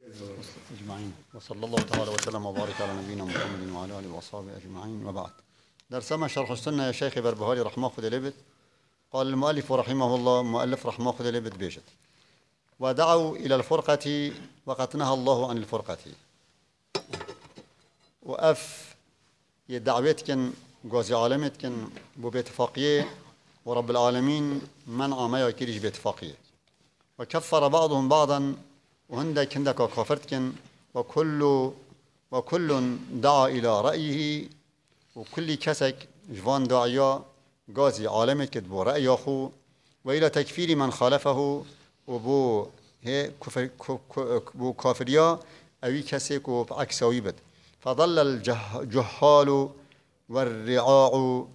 أجمعين، وصلى الله تعالى وسلم وبارك على نبينا محمد وعلى آله وأصحابه أجمعين، وبعد. درسنا شرح السنة يا شيخ بربهاري رحمه خذ لبت. قال المؤلف رحمه الله مؤلف رحمه خذ لبت بيجت ودعوا إلى الفرقة وقد نهى الله عن الفرقة. وأف يدعوتكن جوزي عالمتكن باتفاقية ورب العالمين منع ما يكيرج باتفاقية، وكفر بعضهم بعضا وهندك كافرتكن وكل دعا إلى رأيه، وكل كسك جوان داعيا غازي عالمت بو رأي أخو وإلى تكفير من خالفه وبو هي بو كافريا أوي كسك وبعكسوي بد. فظل الجهال والرعاع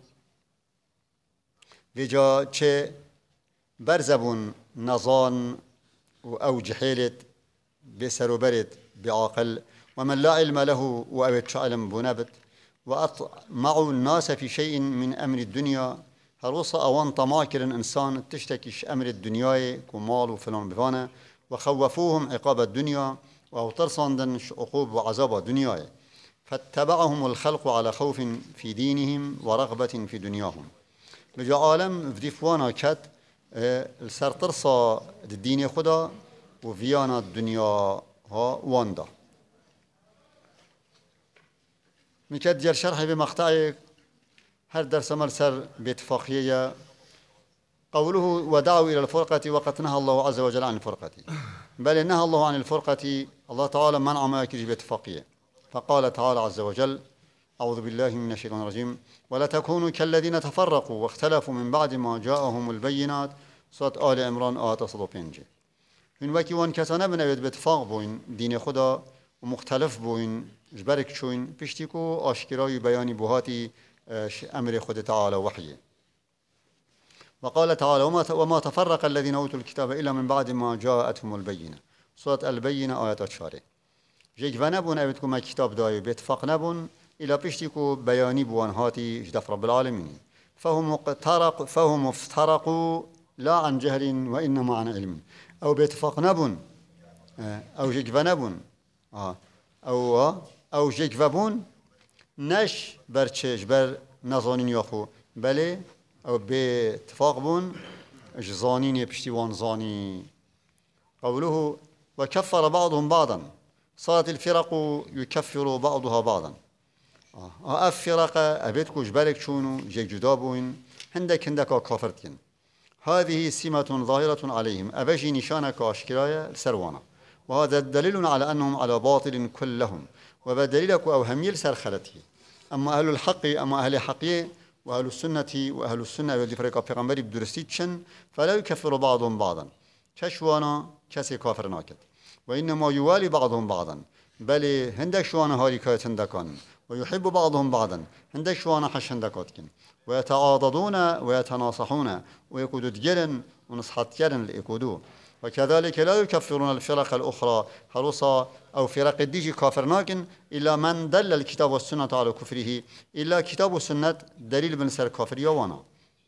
بجا چه برزبون نظان أو جحيلت بسر وبرد بعقل، ومن لا علم له وأبت علم بنبت، وأطمعوا الناس في شيء من أمر الدنيا. هروصة أوان طماكر إنسان تشتكيش أمر الدنيا كمال وفلان بفانا، وخوفوهم عقاب الدنيا وترصندن عقوب وعذاب الدنيا، فاتبعهم الخلق على خوف في دينهم ورغبة في دنياهم. بجا عالم في ديفوانا كات السر ترصى الدين خدا وفيانا الدنيا ها واندا. مكاد ديال شرحي بمقطعي هر درس مرسر باتفاقية. قوله ودعوا إلى الفرقة وقد نهى الله عز وجل عن الفرقة، بل نهى الله عن الفرقة، الله تعالى منع ما يكرج باتفاقية. فقال تعالى عز وجل: أعوذ بالله من الشيطان الرجيم: ولا تكونوا كالذين تفرقوا واختلفوا من بعد ما جاءهم البينات. سورة آل عمران آية 105. من وكي وان كسانه بنوید باتفاق بوين دين خدا ومختلف بوين جبرك شوين بشتكو آشكراي بياني بوهاتي أمر خدا تعالى وحيه. وقال تعالى: وما تفرق الذين أوتوا الكتاب إلا من بعد ما جاءتهم البينة. سورة البينة آية 4. جيك ونبون أبدكو ما كتاب دايو باتفاق نبون إلا بشتكو بياني بوان هاتي جدف رب العالمين. فهم افترقوا لا عن جهل وإنما عن علم. أو باتفاق نبون أو جيك ونبون أو جيك وبون نش برچش بر نظانين يخو بله أو باتفاق بون جزانين يبشتوان زاني. قوله وكفر بعضهم بعضا، صارت الفرق يكفر بعضها بعضا. أفرق أبيتكو جبالك شونو جيك جدابوين هندك كافرتين. هذه سمة ظاهرة عليهم، أبجي نشانك أشكرايا سروانا، وهذا دليل على أنهم على باطل كلهم، وبدليلك أو هميل سرخلته. أما أهل الحق أما أهل حقية وأهل السنة والذي فريق پیغمبری بدرستيتشن فلا يكفر بعضهم بعضا، كشوانا كسي كافر ناكد، وإنما يوالي بعضهم بعضا، بل هندك شوانا هاريكايت هندكان، ويحب بعضهم بعضا هندك شوانا حش هندكاتكن، ويتعاضدون ويتناصحون ويقودوا دجرن ونصحات جرن لإقودوا. وكذلك لا يكفرون الفرق الأخرى هرصا أو فرق الديجي كافرناكن إلا من دل الكتاب والسنة على كفره، إلا كتاب والسنة دليل بنسر كافر يوانا،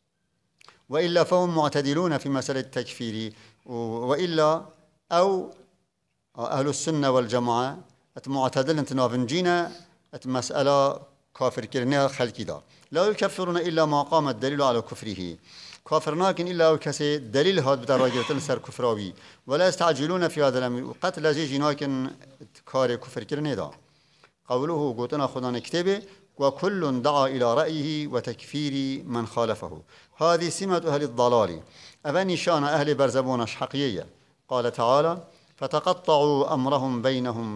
وإلا فهم معتدلون في مسألة التكفير. وإلا أو أهل السنة والجماعة معتدل انتنافنجينا مسألة كافر كرنها خلقي دا لا يكفرون إلا ما قام الدليل على كفره. كافرناكن إلا كسي دليل هاد بدراجة سر كفراوي، ولا يستعجلون في هذا الأمر وقتل جيجناكن كار كفر كرندا. قوله قوتنا خدان كتابه وكل دعا إلى رأيه وتكفير من خالفه، هذه سمة أهل الضلال، أبني شان أهل برزبون حقيقية. قال تعالى: فتقطعوا أمرهم بينهم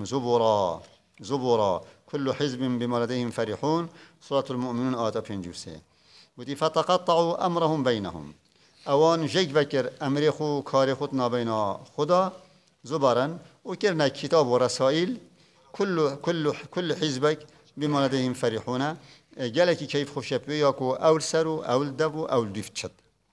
زبرا كل حزب بما لديهم فرحون. سورة المؤمنون آية 53. ودي فتقطعوا أمرهم بينهم، أوان جيك بكر أمريخو كاريخوتنا بين خدا زبرا وكرنا كتاب ورسائل كل حزبك بما لديهم فرحون. جالك كيف خشب ياكو أول سرو أول دبو أول دفتشت.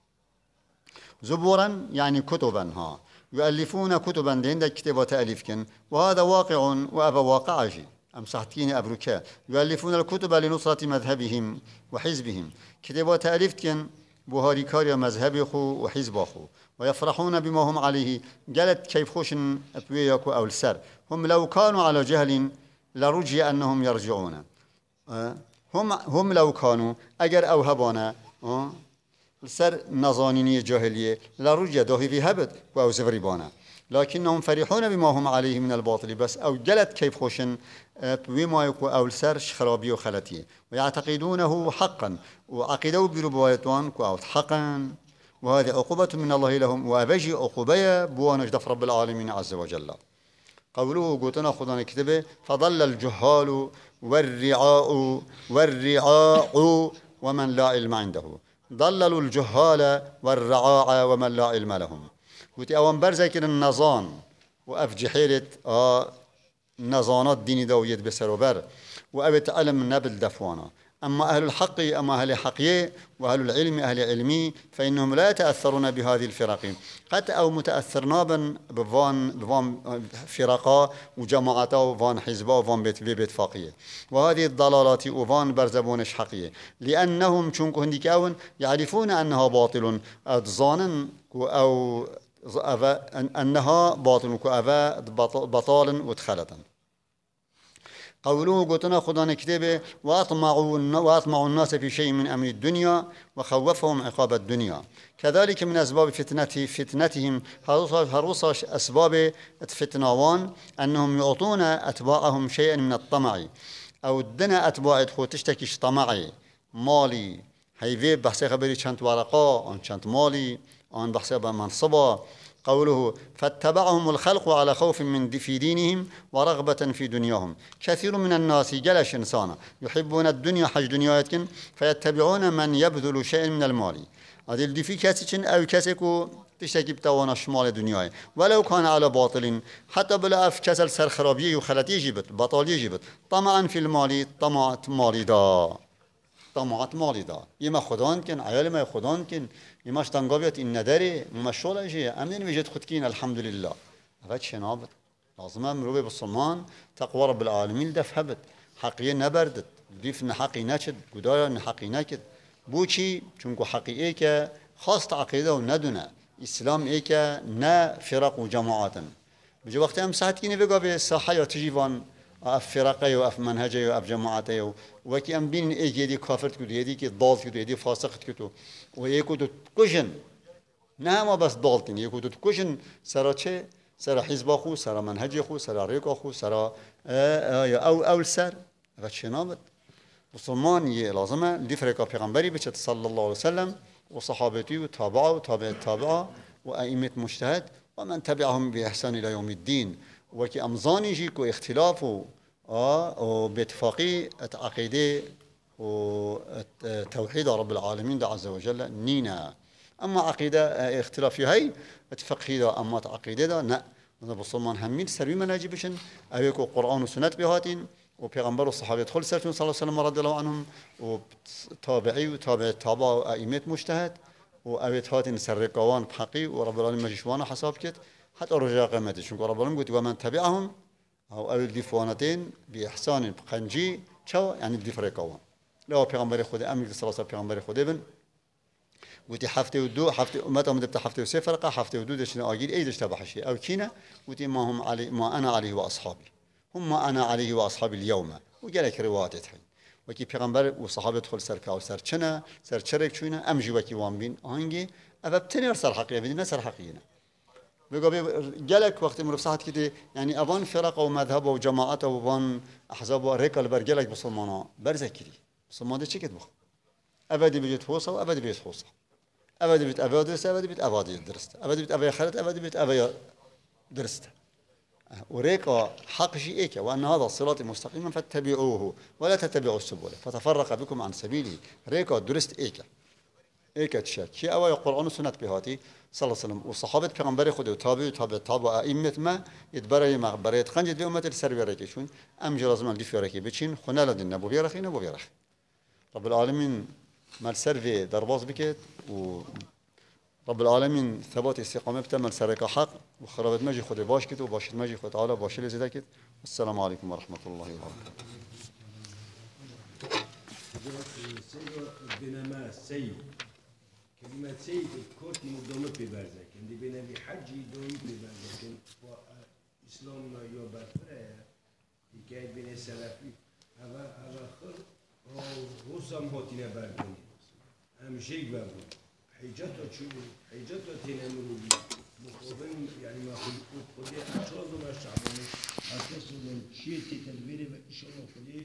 زبورا يعني كتبا يؤلفون كتبا عند كتابة تأليفكن، وهذا واقع وأبا واقع جي أمسحتين أبركاء يؤلفون الكتب لنصرة مذهبهم وحزبهم. كتابة تأليفتكن بوهاري كاريا مذهب خو وحزب خو، ويفرحون بما هم عليه قالت كيف خوشن بوياكو أو السر هم لو كانوا على جهل لرجي أنهم يرجعون هم لو كانوا أجر أو هبانا السر نظانيني جاهلية لرجي داهي في هبت أو زفريبانا لكنهم فرحون بما هم عليه من الباطل بس أو جلت كيف خوشن بما يكو أو السر خرابي وخلتي ويعتقدونه حقا وعقيدوا بربواتوان كو حقا وهذه عقوبة من الله لهم وأبجي عقوبة بوانج دف رب العالمين عز وجل قوله قوتنا خدنا كتبه فضل الجهال والرعاء ومن لا علم عنده ضللوا الجهال والرعاع ومن لا علم لهم قلت اوان برزك النظان وافجي حيلة نظانات ديني دويت بسروبر وابت علم نبل دفوانا أما أهل الحق أما أهل حقية وأهل العلم أهل علمي فإنهم لا يتأثرون بهذه الفرق قد أو متأثرنا بفان فرقا وجماعتا وفان حزبا وفان بيت فاقية وهذه الضلالات وفان برزبونش حقية لأنهم چونكو هنديك أون يعرفون أنها باطل أدزانا أو أنها باطل كأفا بطال وتخلطا قوله قلتنا خدانا كتابه وأطمعوا الناس في شيء من أمر الدنيا وخوفهم عقاب الدنيا كذلك من أسباب فتنتهم هروساش أسباب فتنوان أنهم يعطون أتباعهم شيئا من الطمع أو الدنا أتباع خو تشتكيش طمعي مالي هيفي بحثي خبري چند ورقا عن چند مالي عن بحثي بمنصبا قوله فاتبعهم الخلق على خوف من في دينهم ورغبة في دنياهم كثير من الناس جلش إنسانا يحبون الدنيا حج دنيايتكن فيتبعون من يبذل شيء من المال هذه اللي في كاسيتشن أو كاسيكو تشتكي بتوانا شمال دنياي ولو كان على باطل حتى بلا أف كسل سر خرابية وخلتي جبت بطال يجبت طمعا في المال طمعت مالي دا طمعت مالي دا يما خدان كن عيال ما خدان كن يماش تنقابيت إن نداري مشغول شيء أمين وجد خدكين الحمد لله هذا شنابت لازم مروي بالصمان تقوى رب العالمين دفهبت حقيقة نبردت ديفن حقي نشد قدايا حقي نكد بوشي چونكو حقيقة خاصة عقيدة وندنا إسلام إيكا نا فرق وجماعات بجي وقت أم ساعتين بيقى بصحة يتجيبان أف فرقه وأف منهجه وأف جماعته وكي أم بين إيجي دي كافرت كدو يدي كي ضال كدو يدي فاسقت كدو ويكو دو تكوشن نعم بس ضالتين يكو دو تكوشن سرا چه سرا حزب خو سرا منهج خو سرا ريق خو سرا أو السر غشنامت مسلمان يه لازمه دي فرقه پیغمبري بچت صلى الله عليه وسلم وصحابته وتابعه وتابع التابعه وأئمة مجتهد ومن تبعهم بإحسان إلى يوم الدين وكي أمزاني جيكو اختلافه وباتفاقي عقيدة وتوحيد رب العالمين عز وجل نينا أما عقيدة اختلافي هاي اتفقه أما عقيدة دا نا بصمان همين سربي مناجي بشن أبيكو قرآن وسنة بهاتين وبيغمبر الصحابة خل سرتون صلى الله عليه وسلم رضي الله عنهم وتابعي وتابع التابع وأئمة مجتهد وأبيت هاتين سرقوان بحقي ورب العالمين مجشوانا حساب كت حتى رجاء قيمته شنك رب العالمين قلت ومن تبعهم أو الدفوانتين بإحسان بقنجي شو يعني الدفرقوان لو بيغمبر خود أمي صلى الله عليه وسلم بيغمبر خود ابن قلت حفتي ودو حفتي متى مدبت حفتي وسفرقة حفتي ودو دشنا أجيل أي دش تبحشي أو كينا قلت ما هم علي ما أنا عليه وأصحابي هم ما أنا عليه وأصحابي اليوم وجالك روايات الحين وكي پیغمبر وصحابه خل سر كاو سر چنا سر چرك چوينا امجي وكي وان بين آهنگي ابتني سر حقيقه بدنا سر حقيقه بيقول جالك وقت مرف ساعات كده يعني ابان فرق ومذهب وجماعات وبان احزاب وريكل برجلك مسلمانا برزكري مسلمان ده چكت بخ ابدي بيت فوصه وابدي بيت فوصه ابدي بيت ابي درست ابدي بيت ابادي درست ابدي بيت ابي خلت ابدي بيت ابي درست وريكا حق شيء إيكا وأن هذا الصراط مستقيما فاتبعوه ولا تتبعوا السبل فتفرق بكم عن سبيله ريكا درست إيكا تشاك شيء أول القرآن والسنة بهاتي صلى الله عليه وسلم وصحابة پیغمبر خود وتابع أئمة ما يتبرأي مغبرة يتخنجد بأمة السر بيركيشون أم جلازم اللي في ركي بتشين خنا لدن نبو بيرخي نبو بيرخي رب العالمين مال سر درباز بكت و رب العالمين ثبات استقامة بتمل سرقة حق وخربت مجي خود باش كت وباشت مجي خود تعالى باش اللي زي كت والسلام عليكم ورحمة الله وبركاته. الدينما السيء كلمة سيد الكوت مدومة في برزك عندي بين أبي حجي دوم في برزك إسلام يوبر فريا حكاية بين السلفي هذا خر هو سام هاتين برزك هم شيء بابو حجته شو حجته تنامرو مخابن يعني ما خلقوا خدي أشخاص وما شعبهم أساس من شيء تدبيره إن شاء الله خدي